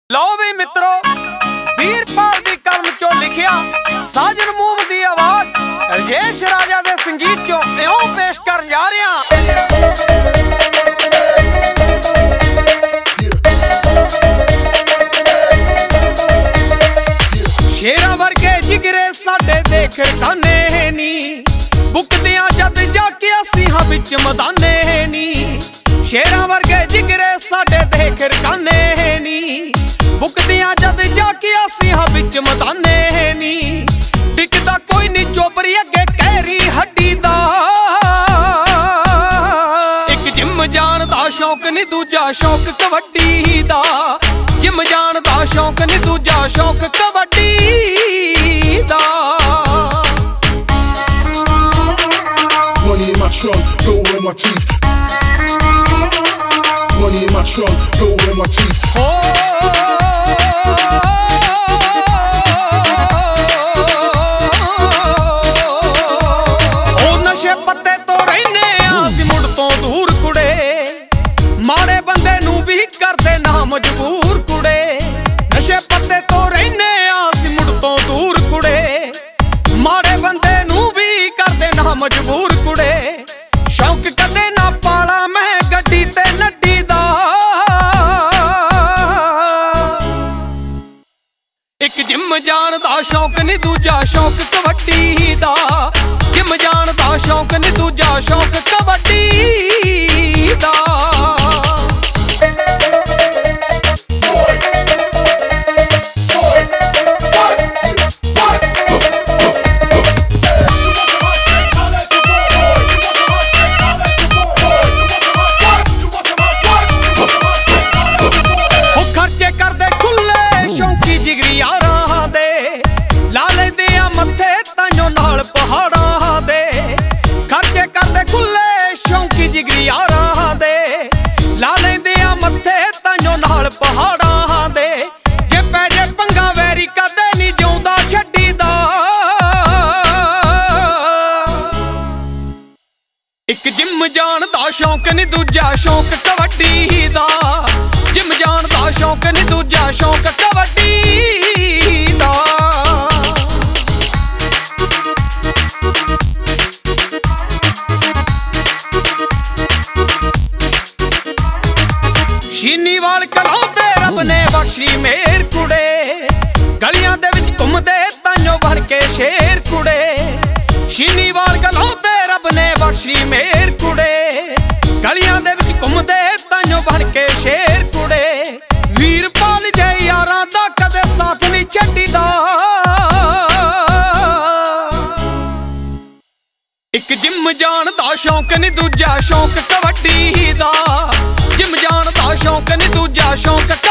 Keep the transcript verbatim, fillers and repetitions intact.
लो भी मित्रों, वीरपाल दी कलम चो लिखिया साजन मूव दी आवाज राजेश राजा दे संगीत चो इउं पेश कर जा रहा। शेरा वर्गे जिगरे साडे देख रखाने नी, बुकदियां जद जाके असीहां विच मदाने नी। शेरा वर्गे जिगरे साडे देख रखाने नी, बुकदियां जद जाके असीहां विच मदाने नी। टिकदा कोई नी चोबरी अगे कहरी हड्डी दा, एक जिम जान दा शौक नी दूजा शौक कबड्डी दा। जिम जान दा शौक नी दूजा शौक कबड्डी दा। Money in my trunk, gold in my teeth. Money in my trunk, gold in my teeth. ओ नशे पत्ते तो रहने आसी मुड़ तो दूर कुड़े, माड़े बंदे नू भी करदे ना मजबूर कुड़े। नशे पत्ते तो रहने आसी मुड़ तो दूर कुड़े, माड़े बंदे नू भी करदे ना मजबूर कुड़े। शौक कदे ना पाला मैं गड्डी ते नड्डी दा, एक जिम जान दा शौक नी दूजा शौक कबड्डी दा। जिम जान दा शौक नी दूजा शौक कबड्डी दा। एक जिम जान दा शौक नी दूजा शौक कबड्डी दा। जिम जान दा शौक नी दूजा शौक कबड्डी दा। शीनीवाल कलां ते रब ने बख्शी मेर कुड़े, गलियां दे विच घुमदे ताइयों बन के शेर कुड़े। शीनीवाल कलां ते रब ने बख्शी मेर कुड़े, गलियां दे विच घुमदे ताइयों बन के शेर कुड़े। वीरपाल जे यारां दा कदे साथ नहीं छड्डीदा, एक जिम जान दा शौक नी दूजा शौक कबड्डी दा। जिम जान दा शौक नी दूजा शौक